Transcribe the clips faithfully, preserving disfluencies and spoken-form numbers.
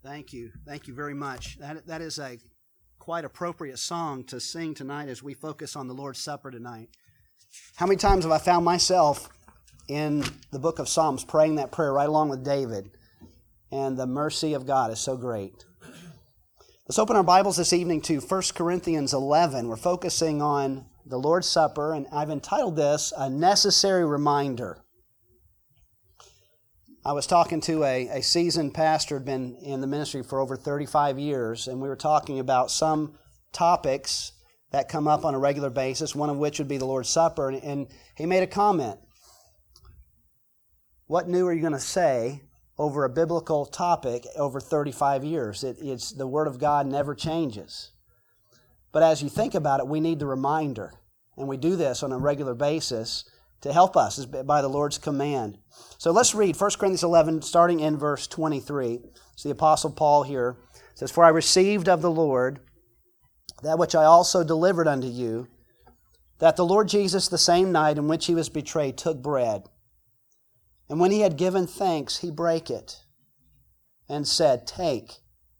Thank you. Thank you very much. That that is a quite appropriate song to sing tonight as we focus on the Lord's Supper tonight. How many times have I found myself in the book of Psalms praying that prayer right along with David? And the mercy of God is so great. Let's open our Bibles this evening to First Corinthians eleven. We're focusing on the Lord's Supper, and I've entitled this, A Necessary Reminder. I was talking to a, a seasoned pastor who had been in the ministry for over thirty-five years, and we were talking about some topics that come up on a regular basis, one of which would be the Lord's Supper, and, and he made a comment. What new are you going to say over a biblical topic over thirty-five years? It, it's the Word of God never changes. But as you think about it, we need the reminder, and we do this on a regular basis to help us by the Lord's command. So let's read First Corinthians eleven, starting in verse twenty-three. It's the Apostle Paul here. It says, "For I received of the Lord that which I also delivered unto you, that the Lord Jesus, the same night in which He was betrayed, took bread. And when He had given thanks, He brake it, and said, Take,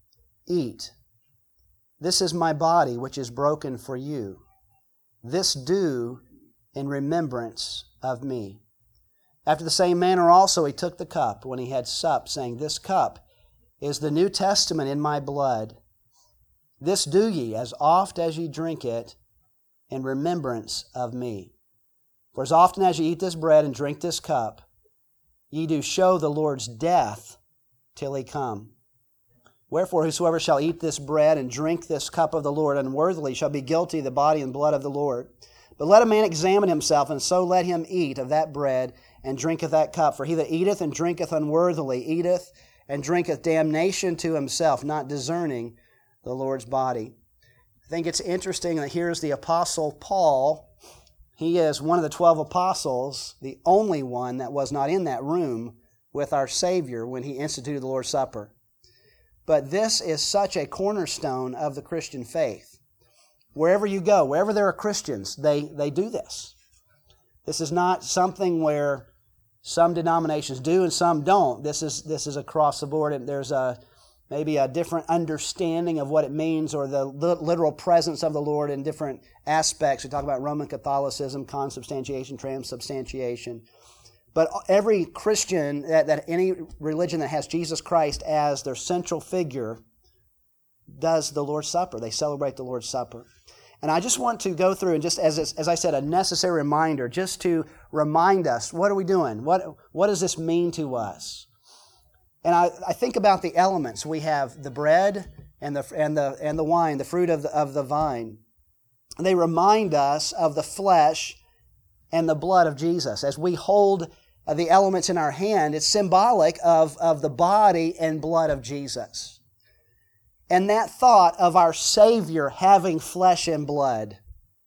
eat. This is my body, which is broken for you. This do in remembrance of me. After the same manner also He took the cup when He had supped, saying, This cup is the New Testament in my blood. This do ye, as oft as ye drink it, in remembrance of me. For as often as ye eat this bread and drink this cup, ye do show the Lord's death till He come. Wherefore whosoever shall eat this bread and drink this cup of the Lord unworthily shall be guilty of the body and blood of the Lord. But let a man examine himself, and so let him eat of that bread and drink of that cup. For he that eateth and drinketh unworthily eateth and drinketh damnation to himself, not discerning the Lord's body." I think it's interesting that here's the Apostle Paul. He is one of the twelve apostles, the only one that was not in that room with our Savior when He instituted the Lord's Supper. But this is such a cornerstone of the Christian faith. Wherever you go, wherever there are Christians, they, they do this. This is not something where some denominations do and some don't. This is this is across the board. And there's a maybe a different understanding of what it means, or the literal presence of the Lord in different aspects. We talk about Roman Catholicism, consubstantiation, transubstantiation. But every Christian, that, that any religion that has Jesus Christ as their central figure, does the Lord's Supper. They celebrate the Lord's Supper. And I just want to go through, and just as as I said, a necessary reminder, just to remind us, what are we doing? What what does this mean to us? And I, I think about the elements. We have the bread and the and the and the wine, the fruit of the, of the vine. They remind us of the flesh and the blood of Jesus. As we hold the elements in our hand, it's symbolic of, of the body and blood of Jesus. And that thought of our Savior having flesh and blood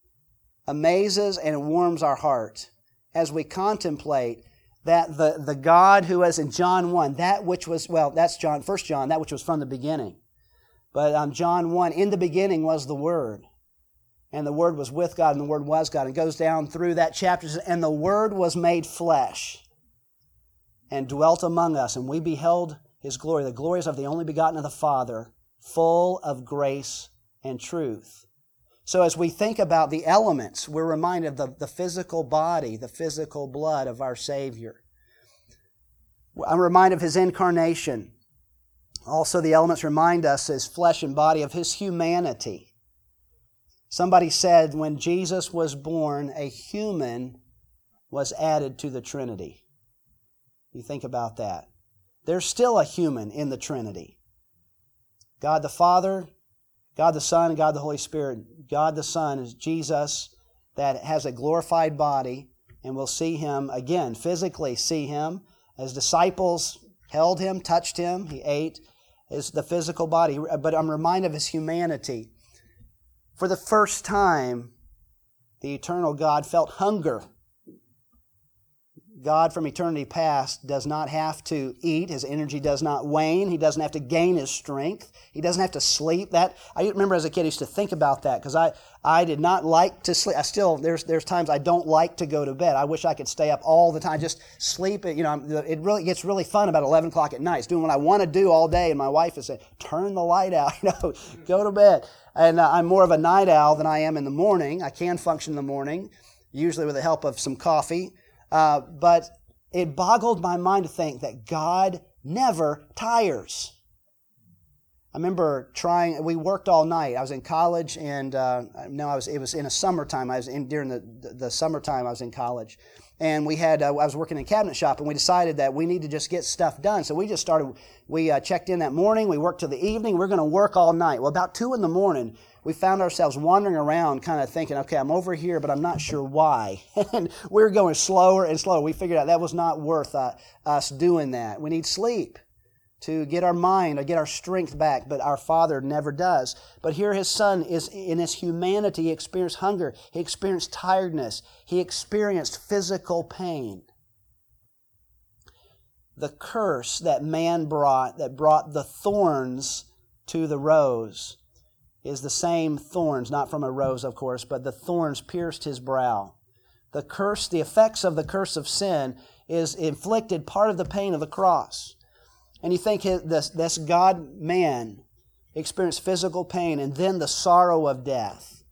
amazes and warms our heart as we contemplate that the, the God who was in John one, that which was, well, that's John, First John, that which was from the beginning. But um, John one, in the beginning was the Word. And the Word was with God, and the Word was God. It goes down through that chapter, and the Word was made flesh and dwelt among us, and we beheld His glory. The glories of the only begotten of the Father, full of grace and truth. So as we think about the elements, we're reminded of the, the physical body, the physical blood of our Savior. I'm reminded of His incarnation. Also, the elements remind us, His flesh and body, of His humanity. Somebody said when Jesus was born, a human was added to the Trinity. You think about that. There's still a human in the Trinity. God the Father, God the Son, and God the Holy Spirit. God the Son is Jesus that has a glorified body, and we'll see Him again, physically see Him. As disciples held Him, touched Him, He ate, is the physical body. But I'm reminded of His humanity. For the first time, the eternal God felt hunger. God from eternity past does not have to eat. His energy does not wane. He doesn't have to gain His strength. He doesn't have to sleep. That I remember as a kid I used to think about that because I, I did not like to sleep. I still, there's there's times I don't like to go to bed. I wish I could stay up all the time, just sleep. You know, it really gets really fun about eleven o'clock at night. It's doing what I want to do all day, and my wife is saying, turn the light out, you know, go to bed. And uh, I'm more of a night owl than I am in the morning. I can function in the morning, usually with the help of some coffee. Uh, but it boggled my mind to think that God never tires. I remember trying, we worked all night. I was in college, and uh, no, I was. It was in a summertime. I was in during the, the, the summertime I was in college. And we had, uh, I was working in a cabinet shop, and we decided that we need to just get stuff done. So we just started, we uh, checked in that morning, we worked till the evening, we're going to work all night. Well, about two in the morning, we found ourselves wandering around kind of thinking, okay, I'm over here, but I'm not sure why. And we were going slower and slower. We figured out that was not worth uh, us doing that. We need sleep to get our mind or get our strength back, but our Father never does. But here His Son is in His humanity. He experienced hunger. He experienced tiredness. He experienced physical pain. The curse that man brought, that brought the thorns to the rose, is the same thorns, not from a rose, of course, but the thorns pierced His brow. The curse, the effects of the curse of sin is inflicted part of the pain of the cross. And you think this, this God-man experienced physical pain and then the sorrow of death.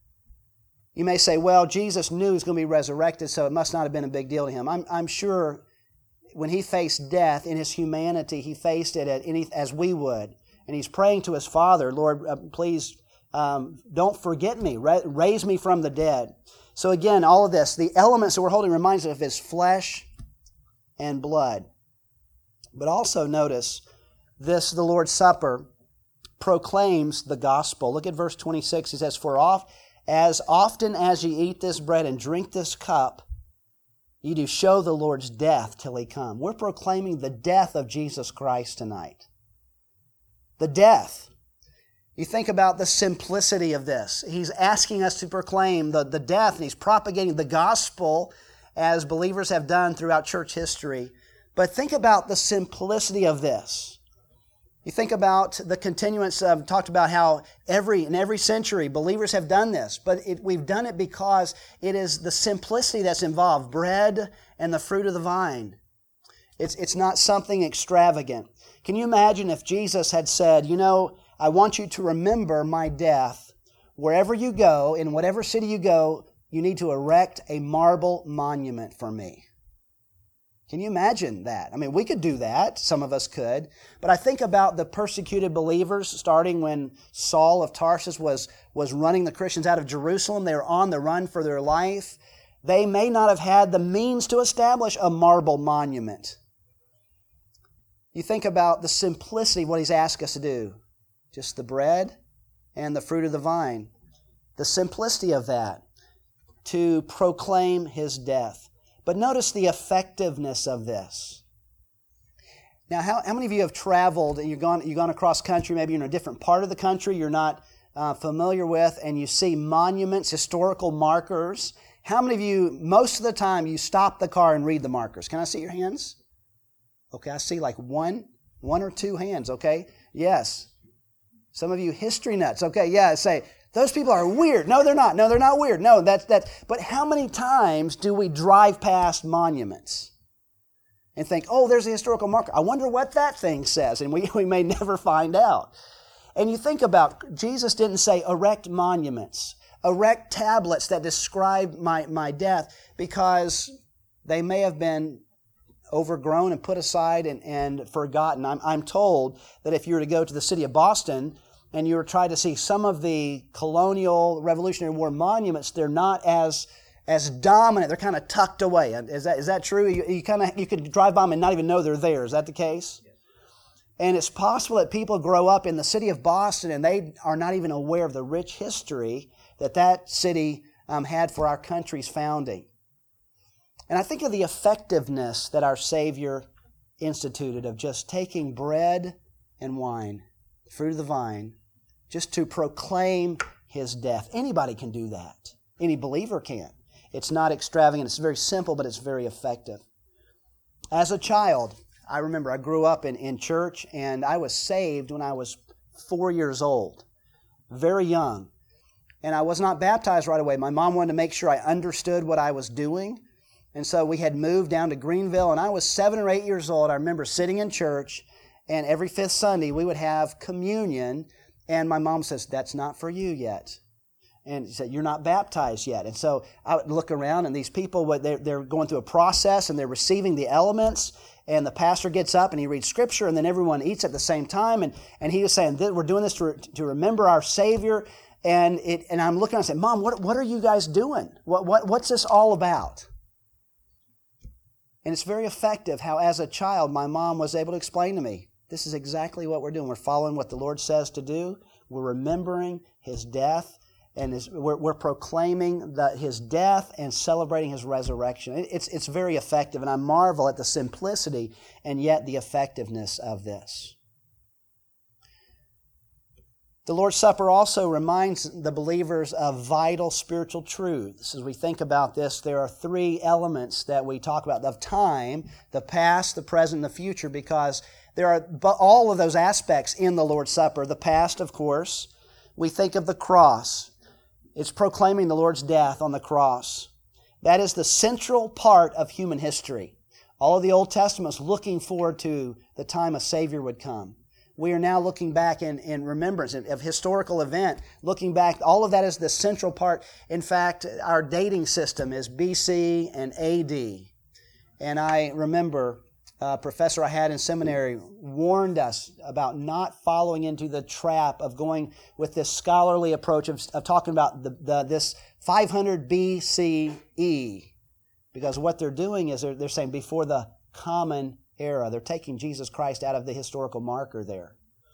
You may say, well, Jesus knew He was going to be resurrected, so it must not have been a big deal to Him. I'm, I'm sure when He faced death in His humanity, He faced it at any, as we would. And He's praying to His Father, Lord, uh, please um, don't forget me. Ra- raise me from the dead. So again, all of this, the elements that we're holding reminds us of His flesh and blood. But also notice this, the Lord's Supper proclaims the gospel. Look at verse twenty-six. He says, For oft, as often as ye eat this bread and drink this cup, ye do show the Lord's death till He come. We're proclaiming the death of Jesus Christ tonight. The death. You think about the simplicity of this. He's asking us to proclaim the, the death, and He's propagating the gospel as believers have done throughout church history. But think about the simplicity of this. You think about the continuance of, talked about how every in every century believers have done this, but it, we've done it because it is the simplicity that's involved, bread and the fruit of the vine. It's, it's not something extravagant. Can you imagine if Jesus had said, you know, I want you to remember my death. Wherever you go, in whatever city you go, you need to erect a marble monument for me. Can you imagine that? I mean, we could do that. Some of us could. But I think about the persecuted believers, starting when Saul of Tarsus was, was running the Christians out of Jerusalem. They were on the run for their life. They may not have had the means to establish a marble monument. You think about the simplicity of what He's asked us to do. Just the bread and the fruit of the vine. The simplicity of that. To proclaim His death. But notice the effectiveness of this. Now, how, how many of you have traveled and you've gone, you've gone across country, maybe you're in a different part of the country you're not uh, familiar with, and you see monuments, historical markers? How many of you, most of the time, you stop the car and read the markers? Can I see your hands? Okay, I see like one, one or two hands, okay? Yes. Some of you history nuts, okay, yeah, say, those people are weird. No, they're not. No, they're not weird. No, that's that. But how many times do we drive past monuments and think, oh, there's a historical marker. I wonder what that thing says. And we, we may never find out. And you think about, Jesus didn't say erect monuments, erect tablets that describe my, my death, because they may have been overgrown and put aside and, and forgotten. I'm, I'm told that if you were to go to the city of Boston, and you were trying to see some of the colonial Revolutionary War monuments, they're not as as dominant. They're kind of tucked away. Is that is that true? You, you kind of you could drive by them and not even know they're there. Is that the case? Yes. And it's possible that people grow up in the city of Boston and they are not even aware of the rich history that that city um, had for our country's founding. And I think of the effectiveness that our Savior instituted of just taking bread and wine, the fruit of the vine, just to proclaim His death. Anybody can do that. Any believer can. It's not extravagant. It's very simple, but it's very effective. As a child, I remember I grew up in, in church, and I was saved when I was four years old, very young. And I was not baptized right away. My mom wanted to make sure I understood what I was doing. And so we had moved down to Greenville, and I was seven or eight years old. I remember sitting in church, and every fifth Sunday we would have communion, and my mom says, "That's not for you yet." And she said, "You're not baptized yet." And so I would look around, and these people, they're, they're going through a process, and they're receiving the elements, and the pastor gets up, and he reads Scripture, and then everyone eats at the same time. And, and he was saying, "We're doing this to, to remember our Savior." And it, and I'm looking, and I said, "Mom, what, what are you guys doing? What, what, what's this all about?" And it's very effective how, as a child, my mom was able to explain to me, this is exactly what we're doing. We're following what the Lord says to do. We're remembering His death, and his, we're, we're proclaiming the, His death and celebrating His resurrection. It, it's, it's very effective, and I marvel at the simplicity and yet the effectiveness of this. The Lord's Supper also reminds the believers of vital spiritual truths. As we think about this, there are three elements that we talk about: of time, the past, the present, and the future, because there are all of those aspects in the Lord's Supper. The past, of course, we think of the cross. It's proclaiming the Lord's death on the cross. That is the central part of human history. All of the Old Testament is looking forward to the time a Savior would come. We are now looking back in, in remembrance of historical event, looking back. All of that is the central part. In fact, our dating system is B C and A D. And I remember a professor I had in seminary warned us about not following into the trap of going with this scholarly approach of, of talking about the, the, this five hundred B C E. Because what they're doing is they're, they're saying before the common era. They're taking Jesus Christ out of the historical marker there.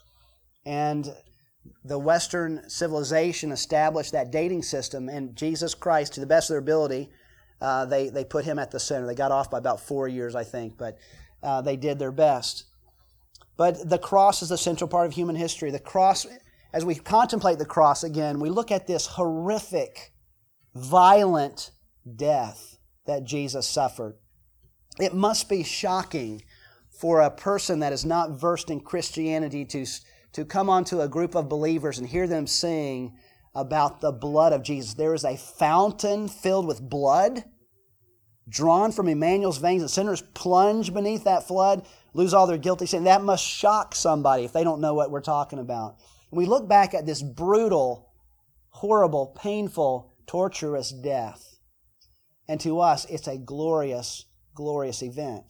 And the Western civilization established that dating system, and Jesus Christ, to the best of their ability, uh, they, they put Him at the center. They got off by about four years, I think, but uh, they did their best. But the cross is the central part of human history. The cross, as we contemplate the cross again, we look at this horrific, violent death that Jesus suffered. It must be shocking for a person that is not versed in Christianity to, to come onto a group of believers and hear them sing about the blood of Jesus. There is a fountain filled with blood drawn from Emmanuel's veins, and sinners plunge beneath that flood, lose all their guilty sin. That must shock somebody if they don't know what we're talking about. We look back at this brutal, horrible, painful, torturous death. And to us, it's a glorious, glorious event.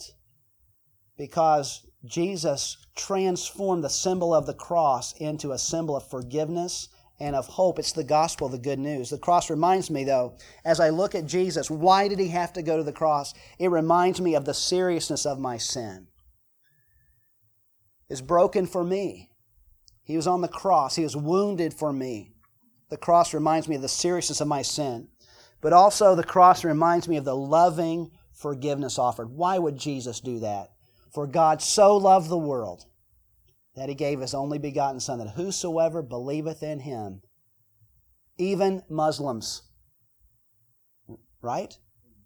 Because Jesus transformed the symbol of the cross into a symbol of forgiveness and of hope. It's the gospel, the good news. The cross reminds me, though, as I look at Jesus, why did He have to go to the cross? It reminds me of the seriousness of my sin. It's broken for me. He was on the cross. He was wounded for me. The cross reminds me of the seriousness of my sin. But also the cross reminds me of the loving forgiveness offered. Why would Jesus do that? For God so loved the world that He gave His only begotten Son, that whosoever believeth in Him, even Muslims, right?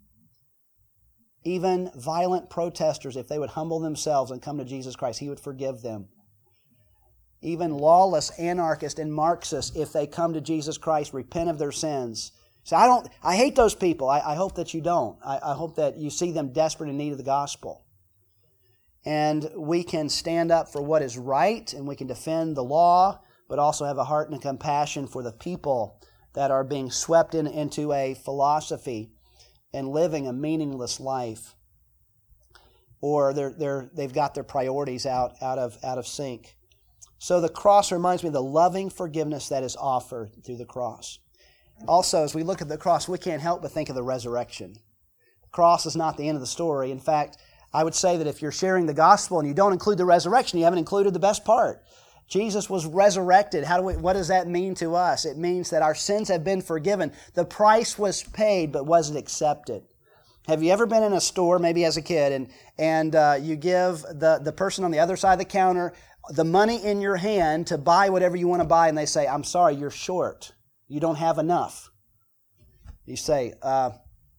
Even violent protesters, if they would humble themselves and come to Jesus Christ, He would forgive them. Even lawless anarchists and Marxists, if they come to Jesus Christ, repent of their sins. So I don't. I hate those people. I, I hope that you don't. I, I hope that you see them desperate in need of the gospel. And we can stand up for what is right, and we can defend the law, but also have a heart and a compassion for the people that are being swept in, into a philosophy and living a meaningless life. Or they're, they're, they've got their priorities out, out, of, out of sync. So the cross reminds me of the loving forgiveness that is offered through the cross. Also, as we look at the cross, we can't help but think of the resurrection. The cross is not the end of the story. In fact, I would say that if you're sharing the gospel and you don't include the resurrection, you haven't included the best part. Jesus was resurrected. How do we, what does that mean to us? It means that our sins have been forgiven. The price was paid, but was it accepted? Have you ever been in a store, maybe as a kid, and, and uh, you give the, the person on the other side of the counter the money in your hand to buy whatever you want to buy, and they say, "I'm sorry, you're short. You don't have enough." You say, uh,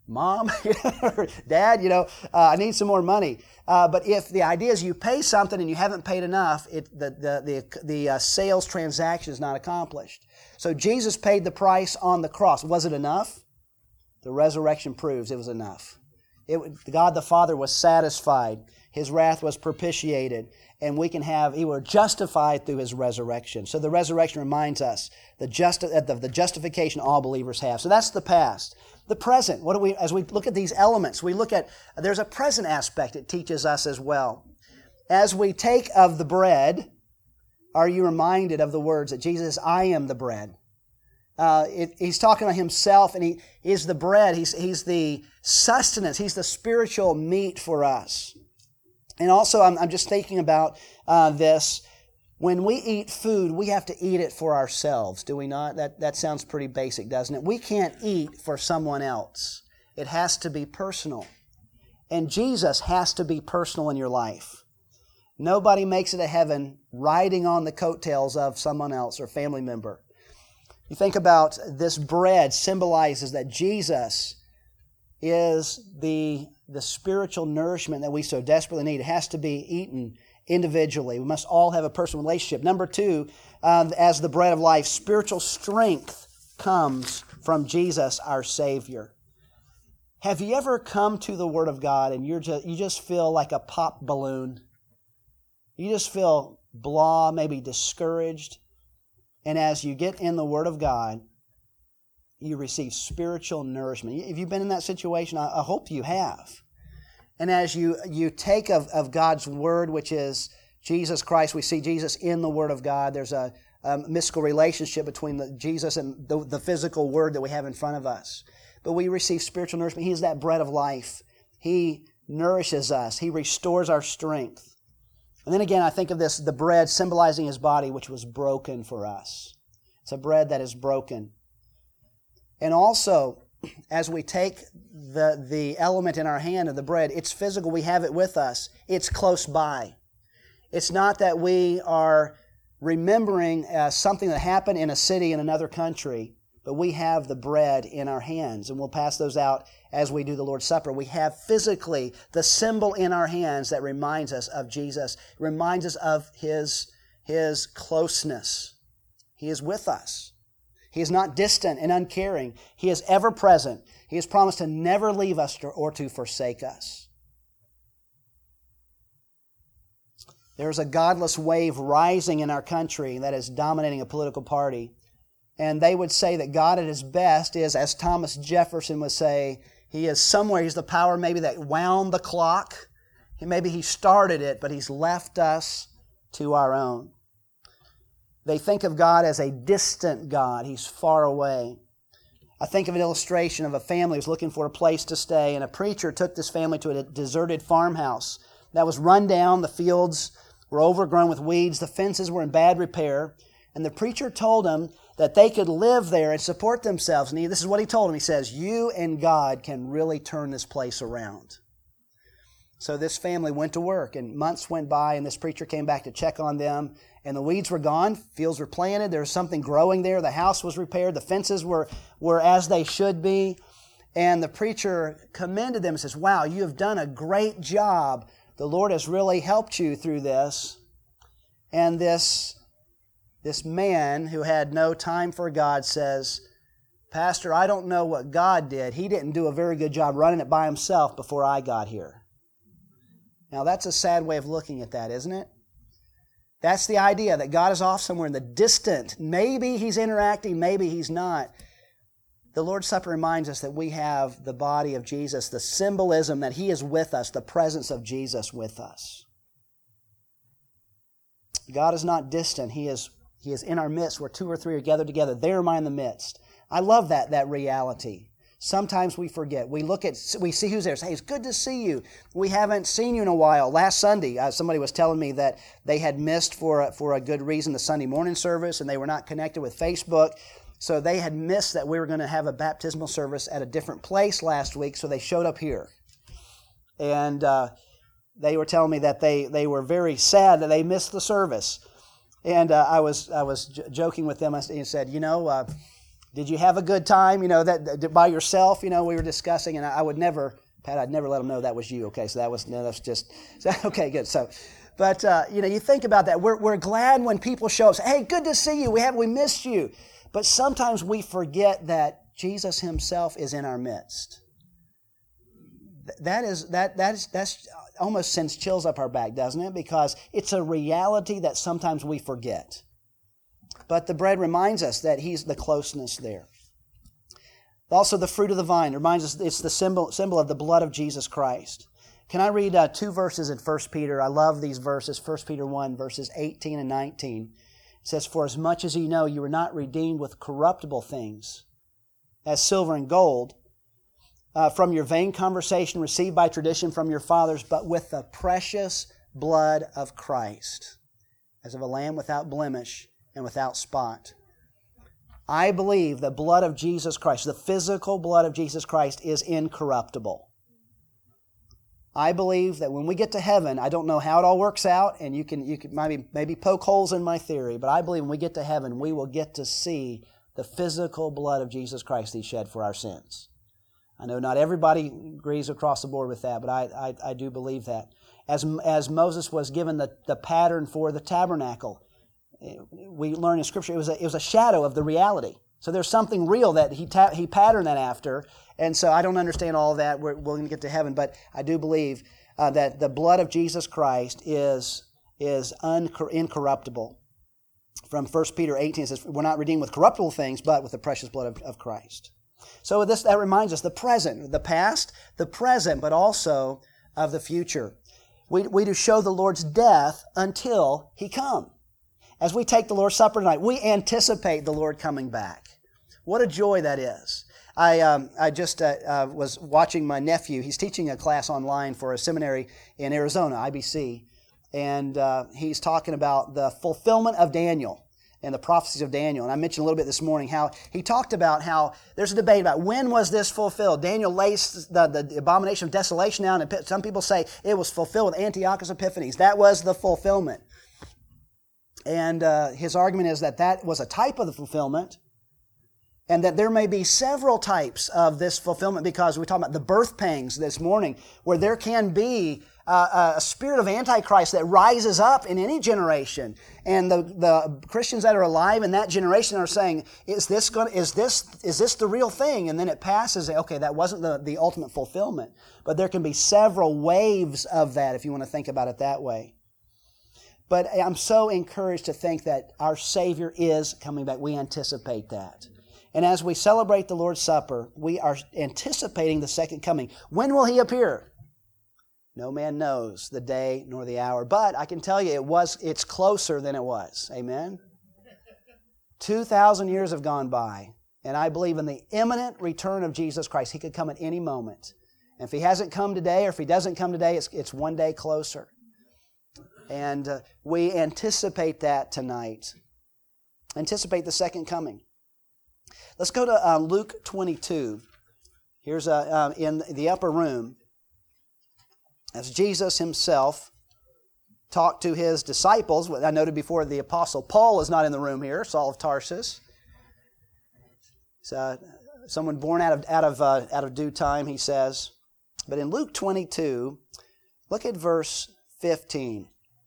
Mom, Dad, you know, uh, I need some more money. Uh, but if the idea is you pay something and you haven't paid enough, it, the, the, the, the uh, sales transaction is not accomplished. So Jesus paid the price on the cross. Was it enough? The resurrection proves it was enough. It, God the Father was satisfied. His wrath was propitiated. And we can have, we were justified through His resurrection. So the resurrection reminds us the, justi- the, the justification all believers have. So that's the past. The present, what do we, as we look at these elements, we look at, there's a present aspect it teaches us as well. As we take of the bread, are you reminded of the words that Jesus, I am the bread? Uh, it, he's talking about Himself, and He is the bread. He's, he's the sustenance. He's the spiritual meat for us. And also, I'm, I'm just thinking about uh, this. When we eat food, we have to eat it for ourselves, do we not? That, that sounds pretty basic, doesn't it? We can't eat for someone else. It has to be personal. And Jesus has to be personal in your life. Nobody makes it to heaven riding on the coattails of someone else or family member. You think about this bread symbolizes that Jesus is the, the spiritual nourishment that we so desperately need. It has to be eaten individually. We must all have a personal relationship. Number two, um, as the bread of life, spiritual strength comes from Jesus, our Savior. Have you ever come to the Word of God and you're just, you just feel like a pop balloon? You just feel blah, maybe discouraged. And as you get in the Word of God, you receive spiritual nourishment. If you've been in that situation, I, I hope you have. And as you, you take of, of God's Word, which is Jesus Christ, we see Jesus in the Word of God. There's a, a mystical relationship between the Jesus and the, the physical Word that we have in front of us. But we receive spiritual nourishment. He is that bread of life. He nourishes us. He restores our strength. And then again, I think of this, the bread symbolizing His body, which was broken for us. It's a bread that is broken. And also, as we take the, the element in our hand of the bread, it's physical. We have it with us. It's close by. It's not that we are remembering uh, something that happened in a city in another country, but we have the bread in our hands, and we'll pass those out as we do the Lord's Supper. We have physically the symbol in our hands that reminds us of Jesus, reminds us of His, His closeness. He is with us. He is not distant and uncaring. He is ever present. He has promised to never leave us or to forsake us. There's a godless wave rising in our country that is dominating a political party. And they would say that God at His best is, as Thomas Jefferson would say, He is somewhere, He's the power maybe that wound the clock. Maybe He started it, but He's left us to our own. They think of God as a distant God. He's far away. I think of an illustration of a family who was looking for a place to stay, and a preacher took this family to a deserted farmhouse that was run down. The fields were overgrown with weeds. The fences were in bad repair. And the preacher told them that they could live there and support themselves. And he, this is what he told them. He says, you and God can really turn this place around. So this family went to work, and months went by, and this preacher came back to check on them. And the weeds were gone, fields were planted, there was something growing there, the house was repaired, the fences were, were as they should be. And the preacher commended them and says, wow, you have done a great job. The Lord has really helped you through this. And this, this man who had no time for God says, Pastor, I don't know what God did. He didn't do a very good job running it by Himself before I got here. Now that's a sad way of looking at that, isn't it? That's the idea that God is off somewhere in the distant. Maybe He's interacting, maybe He's not. The Lord's Supper reminds us that we have the body of Jesus, the symbolism that He is with us, the presence of Jesus with us. God is not distant. He is, he is in our midst where two or three are gathered together. There am I in the midst. I love that, that reality. Sometimes we forget. We look at, we see who's there. Say, hey, it's good to see you. We haven't seen you in a while. Last Sunday, uh, somebody was telling me that they had missed for a, for a good reason the Sunday morning service, and they were not connected with Facebook. So they had missed that we were going to have a baptismal service at a different place last week, so they showed up here. And uh, they were telling me that they, they were very sad that they missed the service. And uh, I was I was j- joking with them and said, you know, uh, Did you have a good time? You know, that, that by yourself, you know, we were discussing, and I, I would never, Pat, I'd never let them know that was you. Okay, so that was, no, that's just, so, okay, good. So, but, uh, you know, you think about that. We're, we're glad when people show up, say, hey, good to see you. We have, we missed you. But sometimes we forget that Jesus himself is in our midst. That is, that, that is, that's almost sends chills up our back, doesn't it? Because it's a reality that sometimes we forget. But the bread reminds us that He's the closeness there. Also, the fruit of the vine reminds us it's the symbol, symbol of the blood of Jesus Christ. Can I read uh, two verses in First Peter? I love these verses. First Peter one, verses eighteen and nineteen. It says, for as much as ye know, you were not redeemed with corruptible things, as silver and gold, uh, from your vain conversation received by tradition from your fathers, but with the precious blood of Christ, as of a lamb without blemish and without spot. I believe the blood of Jesus Christ, the physical blood of Jesus Christ, is incorruptible. I believe that when we get to heaven, I don't know how it all works out, and you can you can maybe maybe poke holes in my theory, but I believe when we get to heaven, we will get to see the physical blood of Jesus Christ He shed for our sins. I know not everybody agrees across the board with that, but I I, I do believe that. As as Moses was given the, the pattern for the tabernacle, we learn in Scripture it was a, it was a shadow of the reality. So there's something real that he ta- he patterned that after. And so I don't understand all of that. We're, we're going to get to heaven. But I do believe uh, that the blood of Jesus Christ is, is uncor- incorruptible. From First Peter eighteen, it says, we're not redeemed with corruptible things, but with the precious blood of, of Christ. So this that reminds us the present, the past, the present, but also of the future. We, we do show the Lord's death until He come. As we take the Lord's Supper tonight, we anticipate the Lord coming back. What a joy that is. I um, I just uh, uh, was watching my nephew. He's teaching a class online for a seminary in Arizona, I B C, and uh, he's talking about the fulfillment of Daniel and the prophecies of Daniel. And I mentioned a little bit this morning how he talked about how there's a debate about when was this fulfilled. Daniel lays the, the abomination of desolation down, and some people say it was fulfilled with Antiochus Epiphanes. That was the fulfillment. And uh, his argument is that that was a type of the fulfillment, and that there may be several types of this fulfillment, because we talked about the birth pangs this morning, where there can be uh, a spirit of Antichrist that rises up in any generation, and the, the Christians that are alive in that generation are saying, "Is this going? Is this is this the real thing?" And then it passes. Okay, that wasn't the, the ultimate fulfillment, but there can be several waves of that if you want to think about it that way. But I'm so encouraged to think that our Savior is coming back. We anticipate that. And as we celebrate the Lord's Supper, we are anticipating the second coming. When will He appear? No man knows the day nor the hour. But I can tell you it was, it's closer than it was. Amen? Two thousand years have gone by. And I believe in the imminent return of Jesus Christ. He could come at any moment. And if He hasn't come today, or if He doesn't come today, it's, it's one day closer. And uh, we anticipate that tonight. Anticipate the second coming. Let's go to uh, Luke twenty-two. Here's a, uh, in the upper room, as Jesus Himself talked to His disciples. I noted before the Apostle Paul is not in the room here, Saul of Tarsus. It's uh, someone born out of, out, of, uh, out of due time, he says. But in Luke twenty-two, look at verse fifteen.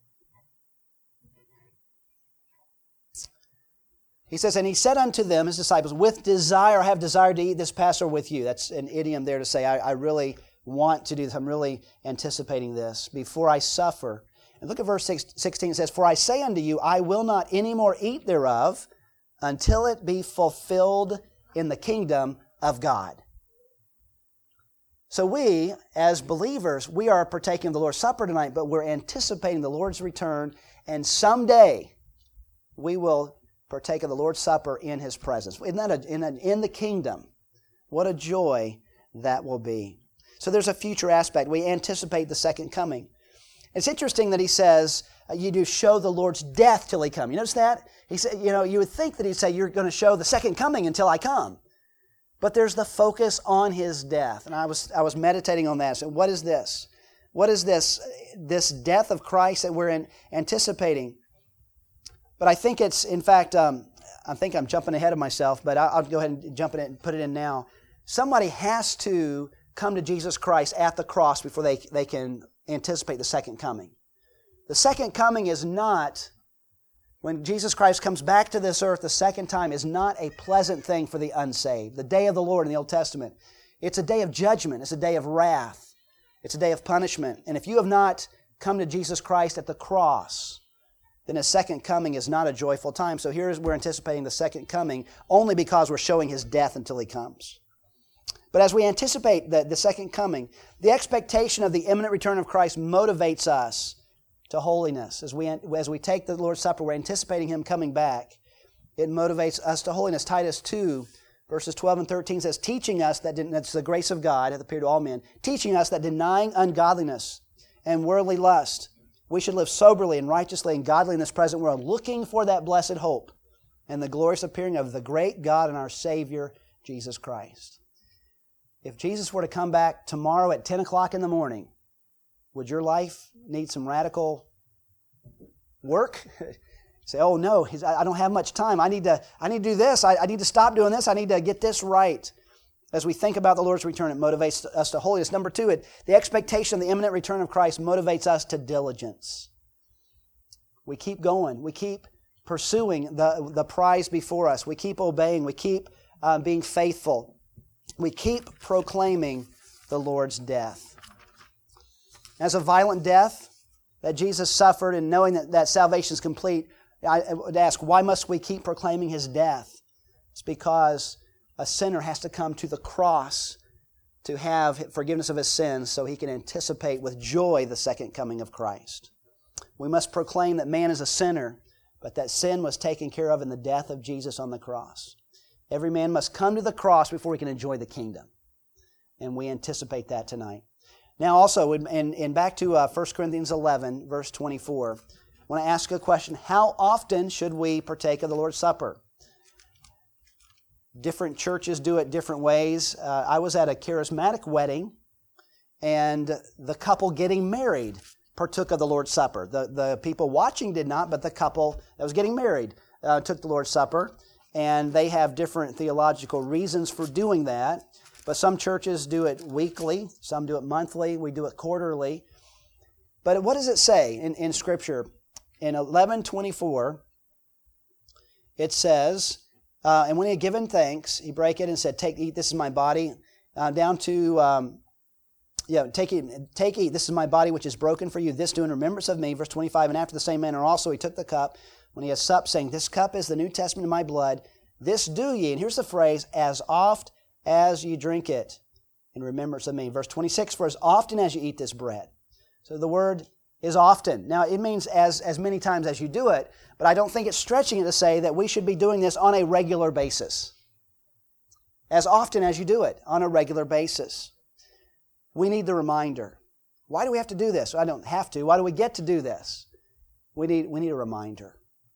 He says, and He said unto them, His disciples, with desire, I have desired to eat this Passover with you. That's an idiom there to say, I, I really want to do this. I'm really anticipating this before I suffer. And look at verse sixteen. It says, for I say unto you, I will not any more eat thereof until it be fulfilled in the kingdom of God. So we, as believers, we are partaking of the Lord's Supper tonight, but we're anticipating the Lord's return, and someday we will partake of the Lord's Supper in His presence. Isn't that a, in, a, in the kingdom? What a joy that will be. So there's a future aspect. We anticipate the second coming. It's interesting that He says, uh, you do show the Lord's death till He come. You notice that? He said, you know, you would think that He'd say, you're going to show the second coming until I come. But there's the focus on His death. And I was I was meditating on that. So what is this? What is this? This death of Christ that we're in, anticipating? But I think it's, in fact, um, I think I'm jumping ahead of myself, but I'll go ahead and jump in it and put it in now. Somebody has to come to Jesus Christ at the cross before they, they can anticipate the second coming. The second coming is not, when Jesus Christ comes back to this earth the second time, is not a pleasant thing for the unsaved. The day of the Lord in the Old Testament, it's a day of judgment. It's a day of wrath. It's a day of punishment. And if you have not come to Jesus Christ at the cross, then His second coming is not a joyful time. So here we're anticipating the second coming only because we're showing His death until He comes. But as we anticipate the, the second coming, the expectation of the imminent return of Christ motivates us to holiness. As we, as we take the Lord's Supper, we're anticipating Him coming back. It motivates us to holiness. Titus two, verses twelve and thirteen says, teaching us, that that's the grace of God hath appeared to all men, teaching us that denying ungodliness and worldly lust, we should live soberly and righteously and godly in this present world, looking for that blessed hope and the glorious appearing of the great God and our Savior, Jesus Christ. If Jesus were to come back tomorrow at ten o'clock in the morning, would your life need some radical work? Say, oh no, I don't have much time. I need to, I need to do this. I, I need to stop doing this. I need to get this right. As we think about the Lord's return, it motivates us to holiness. Number two, it, the expectation of the imminent return of Christ motivates us to diligence. We keep going. We keep pursuing the, the prize before us. We keep obeying. We keep uh, being faithful. We keep proclaiming the Lord's death. As a violent death that Jesus suffered, and knowing that, that salvation is complete, I would ask, why must we keep proclaiming His death? It's because a sinner has to come to the cross to have forgiveness of his sins so he can anticipate with joy the second coming of Christ. We must proclaim that man is a sinner, but that sin was taken care of in the death of Jesus on the cross. Every man must come to the cross before he can enjoy the kingdom. And we anticipate that tonight. Now also, and, and back to uh, First Corinthians eleven, verse twenty-four, I want to ask a question. How often should we partake of the Lord's Supper? Different churches do it different ways. Uh, I was at a charismatic wedding, and the couple getting married partook of the Lord's Supper. The, the people watching did not, but the couple that was getting married uh, took the Lord's Supper. And they have different theological reasons for doing that. But some churches do it weekly, some do it monthly, we do it quarterly. But what does it say in, in Scripture? In eleven twenty-four, it says, uh, and when he had given thanks, he brake it and said, "Take, eat, this is my body." Uh, down to, um, yeah, take, eat, take, eat, this is my body which is broken for you. This do in remembrance of me. Verse twenty-five, and after the same manner also he took the cup when he had supped, saying, "This cup is the New Testament of my blood. This do ye," and here's the phrase, "as oft as you drink it in remembrance of me." Verse twenty-six, "For as often as you eat this bread." So the word is often. Now it means as, as many times as you do it, but I don't think it's stretching it to say that we should be doing this on a regular basis. As often as you do it, on a regular basis. We need the reminder. Why do we have to do this? I don't have to. Why do we get to do this? We need, we need a reminder.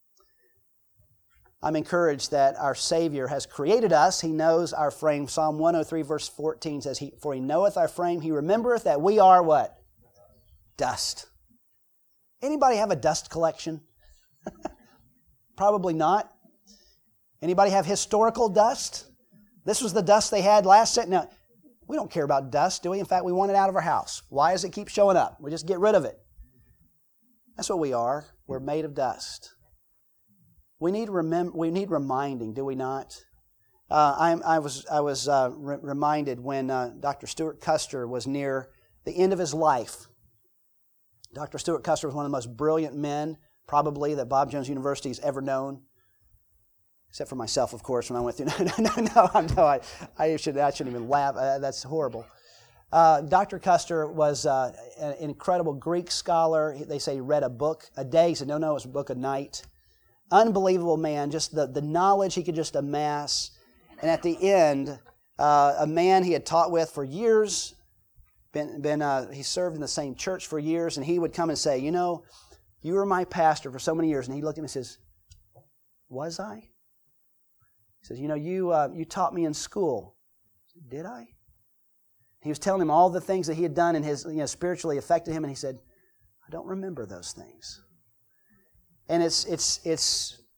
I'm encouraged that our Savior has created us. He knows our frame. Psalm one oh three verse fourteen says, he, "For He knoweth our frame. He remembereth that we are" what? Dust. Anybody have a dust collection? Probably not. Anybody have historical dust? This was the dust they had last set. Now, we don't care about dust, do we? In fact, we want it out of our house. Why does it keep showing up? We just get rid of it. That's what we are. We're made of dust. We need remem- we need reminding, do we not? Uh, I, I was I was uh, re- reminded when uh, Doctor Stuart Custer was near the end of his life. Doctor Stuart Custer was one of the most brilliant men, probably, that Bob Jones University has ever known. Except for myself, of course, when I went through. No, no, no, no, no I, I, should, I shouldn't even laugh. Uh, that's horrible. Uh, Doctor Custer was uh, an incredible Greek scholar. They say he read a book a day. He said, no, no, it was a book a night. Unbelievable man, just the, the knowledge he could just amass. And at the end, uh, a man he had taught with for years, been, been uh, he served in the same church for years, and he would come and say, "You know, you were my pastor for so many years." And he looked at me and says, "Was I?" He says, "You know, you uh, you taught me in school." I said, "Did I?" He was telling him all the things that he had done and his, you know, spiritually affected him, and he said, "I don't remember those things." And it's it's it's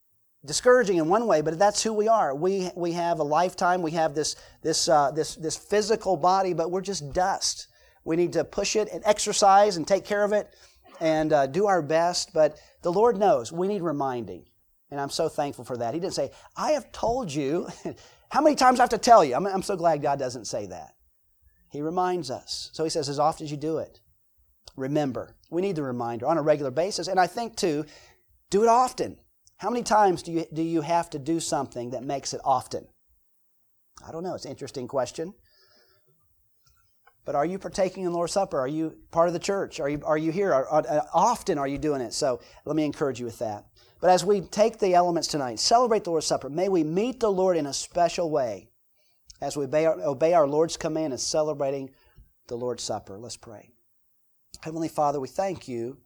discouraging in one way, but that's who we are. We we have a lifetime. We have this this uh, this this physical body, but we're just dust. We need to push it and exercise and take care of it and uh, do our best. But the Lord knows we need reminding, and I'm so thankful for that. He didn't say, "I have told you." How many times I have to tell you? I'm, I'm so glad God doesn't say that. He reminds us. So He says, as often as you do it, remember. We need the reminder on a regular basis, and I think too, do it often. How many times do you, do you have to do something that makes it often? I don't know. It's an interesting question. But are you partaking in the Lord's Supper? Are you part of the church? Are you, are you here? Are, are, often are you doing it? So let me encourage you with that. But as we take the elements tonight, celebrate the Lord's Supper, may we meet the Lord in a special way as we obey our, obey our Lord's command of celebrating the Lord's Supper. Let's pray. Heavenly Father, we thank You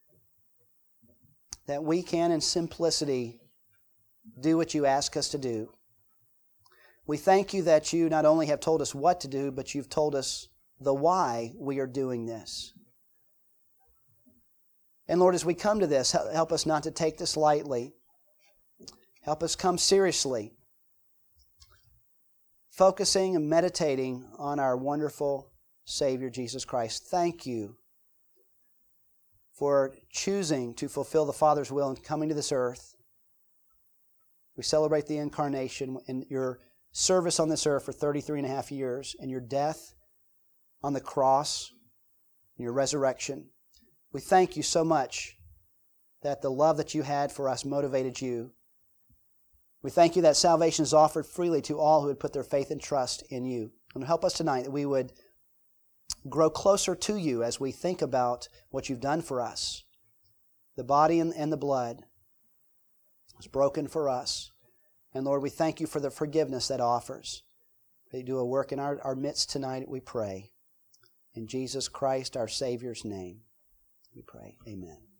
that we can in simplicity do what You ask us to do. We thank You that You not only have told us what to do, but You've told us the why we are doing this. And Lord, as we come to this, help us not to take this lightly. Help us come seriously, focusing and meditating on our wonderful Savior, Jesus Christ. Thank You for choosing to fulfill the Father's will and coming to this earth. We celebrate the incarnation and Your service on this earth for thirty-three and a half years and Your death on the cross and Your resurrection. We thank You so much that the love that You had for us motivated You. We thank You that salvation is offered freely to all who would put their faith and trust in You. And help us tonight that we would grow closer to You as we think about what You've done for us. The body and, and the blood was broken for us. And Lord, we thank You for the forgiveness that offers. May You do a work in our, our midst tonight, we pray. In Jesus Christ, our Savior's name, we pray. Amen.